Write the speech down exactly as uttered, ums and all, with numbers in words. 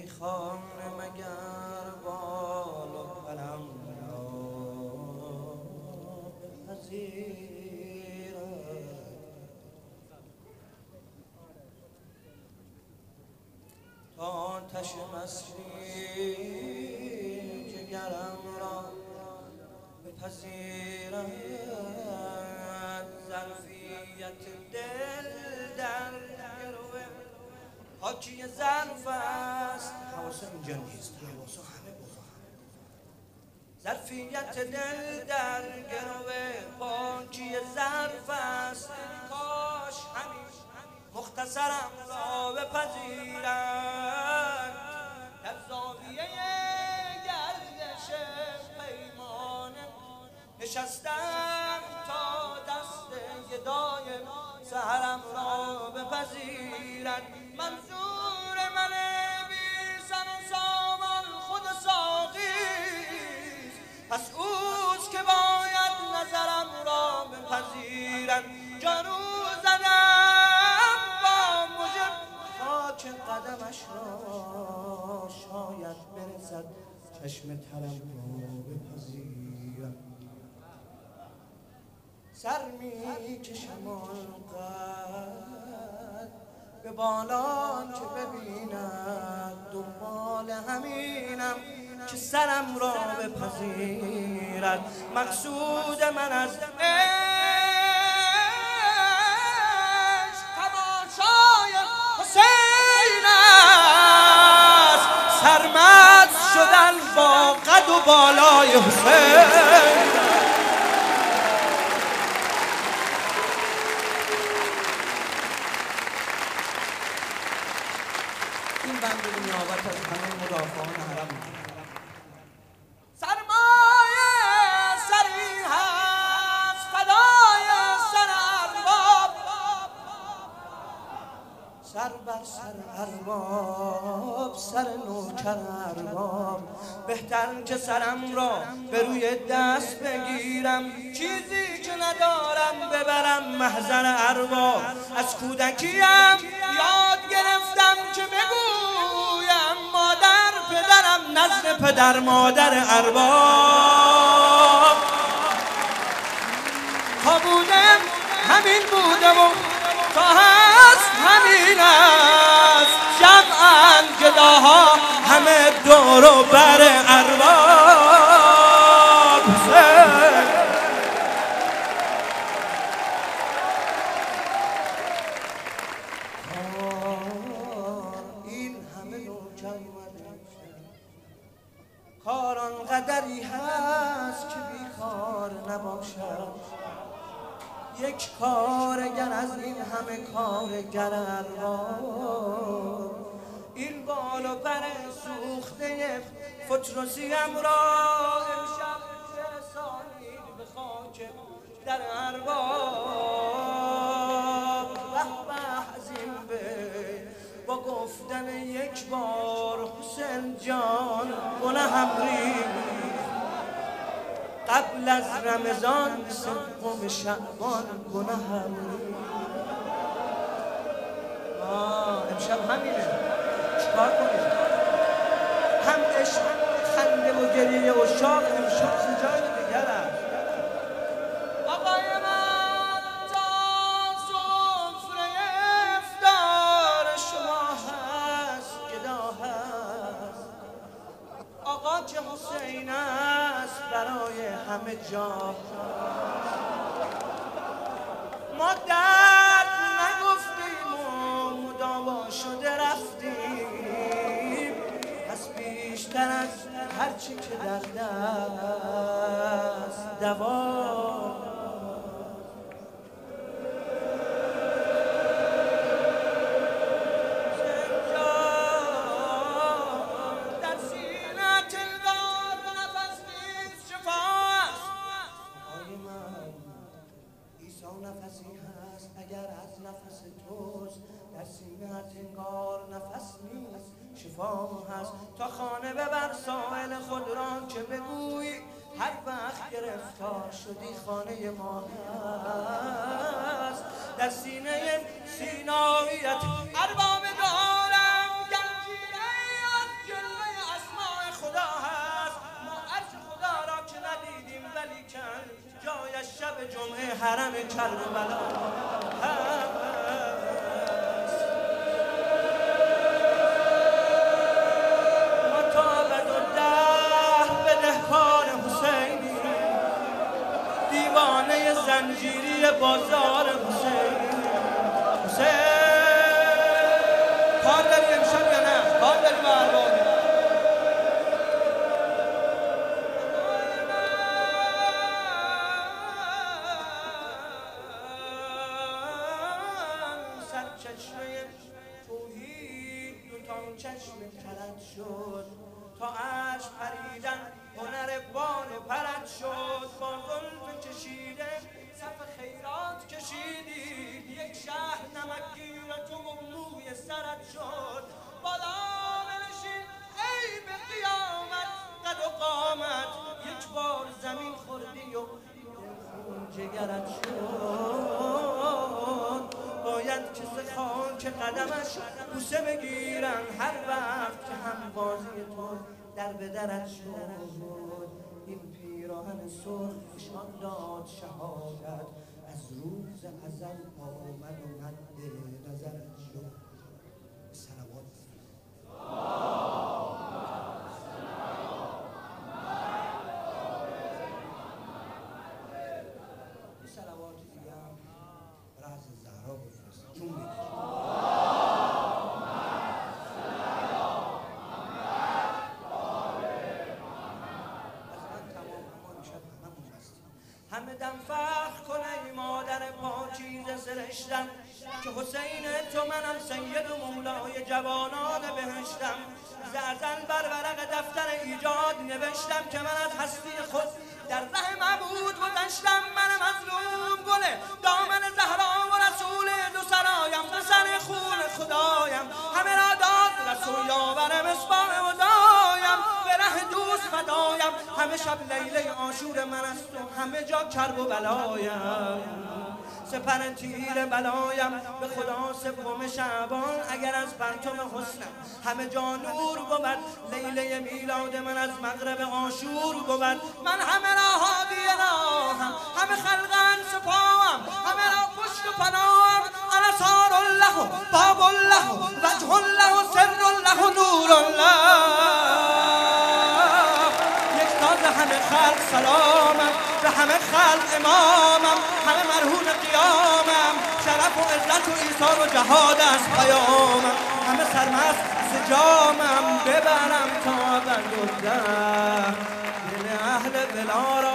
خانه مگر بال و پرم را بپذیرد تا آتش مستی جگرم را بپذیرد ظرفیت دل در گروه حاکی ظرف است حواسم اینجا نیست حواسا همه بزن ظرفیت دل در گروه حاکی ظرف است کاش همیشه مختصرم را بپذیرد در زاویه گردش پیمانه نشستم تا دست گدای سحرم را بپذیرد منظور من بی سر و سامان خود ساقیست پس اوست که باید نظرم را بپذیرد جارو زدم با مژه خاک قدمش را شاید برسد چشم ترم را بپذیرد سر می کشم آنقدر به بالا که ببیند دنبال همینم که سرم را بپذیرد مقصود من از عشق تماشای حسین است سرمست شدن با قد و بالای حسین این بند به نیابت از همه مدافعان حرم سرمایه سری هست فدای سر ارباب سر بر سر ارباب سر نوکر ارباب بهتر که سرم را به روی دست بگیرم چیزی که ندارم ببرم محضر ارباب از کودکیم یاد گرفتم که بگویم مادر پدرم نزد پدر مادر ارباب تا بودم همین بودم و تا هست همین است جمعاً گداها همه دور و بر ارباب این همه نوکر کار آنقدری هست که بیکار نباشد یک کارگر از این همه کارگر ارباب این بال و پر سوخته فتروسیم را امشب رسانید به خاک در ارباب به به از این به با گفتن یک بار حسین جان گناهم ریخت قبل از رمضان سوم شعبان گناهم آه امشب همینه چیکار کنیم هم عشق خنده و گریه و شاق امشب جای دیگر است آقای من تا سفره افطار شما هست گدا هست آقا که حسین است برای همه جا ما درد نگفتیم و مداوا شده رفتیم پس بیشتر از هرچی که در دست دوا نفسی هست اگر از نفس توست در سینه‌ات انگار نفس نیست شفا هست تا خانه ببر سائل خود را که بگوی هر وقت گرفتار شدی خانه ما هست در سینه سیناییت ارباب دارم گنجینه جمعه حرم کربلا هست. ما تا ابدالله بدهکار حسینی، دیوانه زنجیری بازار حسینی. حسین کار داری امشب یا نه؟ کار داری با اربابی؟ چشمه توحید دو تا چشم کلت شد، تا عشق پریدن هنر بان و پرد شد. با زلف کشیده صف خیرات کشیدی، یک شهر نمکگیر تو موی سرت شد. بالا بنشین ای به قیامت قد و قامت، یک بار زمین خوردی و خون جگرت شد. باید که ز خاک قدمش بوسه بگیرن هر وقت که همبازی تو در به درت شد. این پیراهن سرخ نشان داد شهادت، از روز ازل آمد و مد نظرت شد. صلوات صلوات دیگه هم برای حضرت زهرا بفرست چون میگه همه دم فخر کنه ای مادر پاکیزه سرشتم، که حسین تو منم سید و مولای جوانان بهشتم. ز ازل بر ورق دفتر ایجاد نوشتم، که من از هستی خود در ره معبود گذشتم. من مظلوم گل دامن زهرا و رسول دو سرایم، به سر خون خدایم همه را داد رسول یاور مصباح ودایم. به ره دوست فدایم، همه شب لیله عاشور من است و همه جا کرب و بلایم. سپر تیر بلایم به خدا سوم شعبان، اگر از پرتم حسنم همه جا نور بود. لیله میلاد من از مغرب عاشور بود. من همه را هادی راهم، همه خلقان سپاهم، همه را پشت و پناهم. انا صار الله باب الله وجه الله سر الله نور الله. یک تاز همه خلق سلامم، به همه خلق امامم، همه مرهون قیامم. شرف و عزت و ایثار و جهاد از پیامم، همه سرمست ز جامم. ببرم تا ابدالله دل اهل ولا را